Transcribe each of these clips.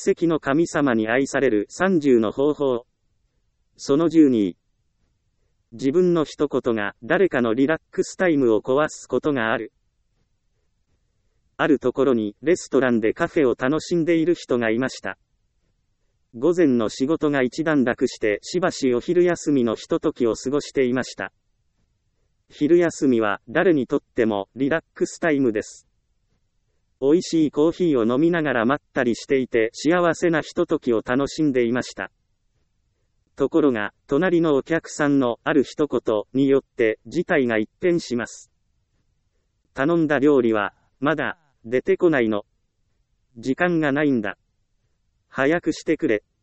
奇跡の神様に愛される30の方法。その12。自分の一言が誰かのリラックスタイムを壊すことがある。あるところにレストランでカフェを楽しんでいる人がいました。午前の仕事が一段落してしばしお昼休みのひとときを過ごしていました。昼休みは誰にとってもリラックスタイムです。美味しいコーヒーを飲みながらまったりしていて幸せなひとときを楽しんでいました。ところが、隣のお客さんのある一言によって事態が一変します。頼んだ料理は、まだ出てこないの。時間がないんだ。早くしてくれ。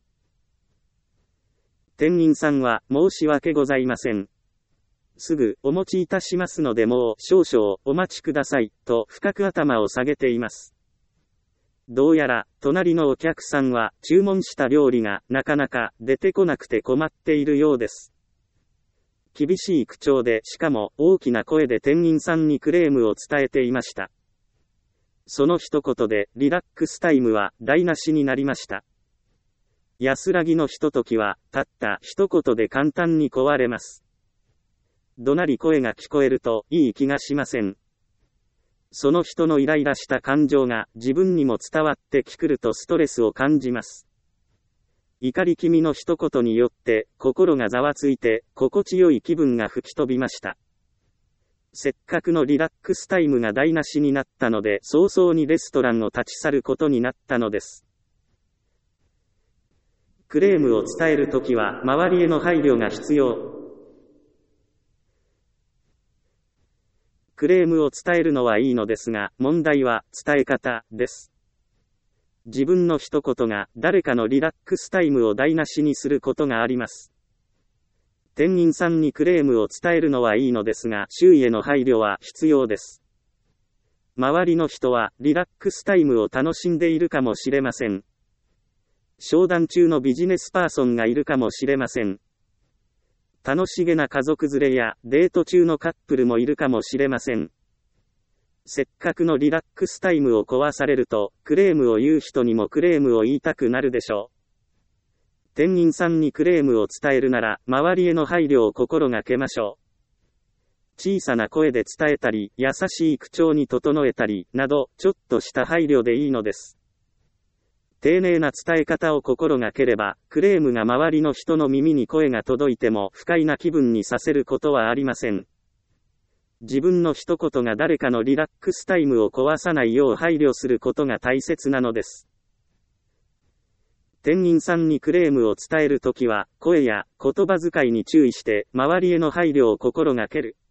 店員さんは申し訳ございません。すぐお持ちいたしますのでもう少々お待ちください、と深く頭を下げています。どうやら、隣のお客さんは注文した料理がなかなか出てこなくて困っているようです。厳しい口調でしかも大きな声で店員さんにクレームを伝えていました。その一言でリラックスタイムは台無しになりました。安らぎのひとときはたった一言で簡単に壊れます。怒鳴り声が聞こえるといい気がしません。その人のイライラした感情が自分にも伝わってきくるとストレスを感じます。怒り気味の一言によって心がざわついて心地よい気分が吹き飛びました。せっかくのリラックスタイムが台無しになったので早々にレストランを立ち去ることになったのです。クレームを伝えるときは周りへの配慮が必要。クレームを伝えるのはいいのですが、問題は伝え方です。自分の一言が誰かのリラックスタイムを台無しにすることがあります。店員さんにクレームを伝えるのはいいのですが、周囲への配慮は必要です。周りの人はリラックスタイムを楽しんでいるかもしれません。商談中のビジネスパーソンがいるかもしれません。楽しげな家族連れやデート中のカップルもいるかもしれません。せっかくのリラックスタイムを壊されると、クレームを言う人にもクレームを言いたくなるでしょう。店員さんにクレームを伝えるなら、周りへの配慮を心がけましょう。小さな声で伝えたり、優しい口調に整えたり、など、ちょっとした配慮でいいのです。丁寧な伝え方を心がければ、クレームが周りの人の耳に声が届いても不快な気分にさせることはありません。自分の一言が誰かのリラックスタイムを壊さないよう配慮することが大切なのです。店員さんにクレームを伝えるときは、声や言葉遣いに注意して、周りへの配慮を心がける。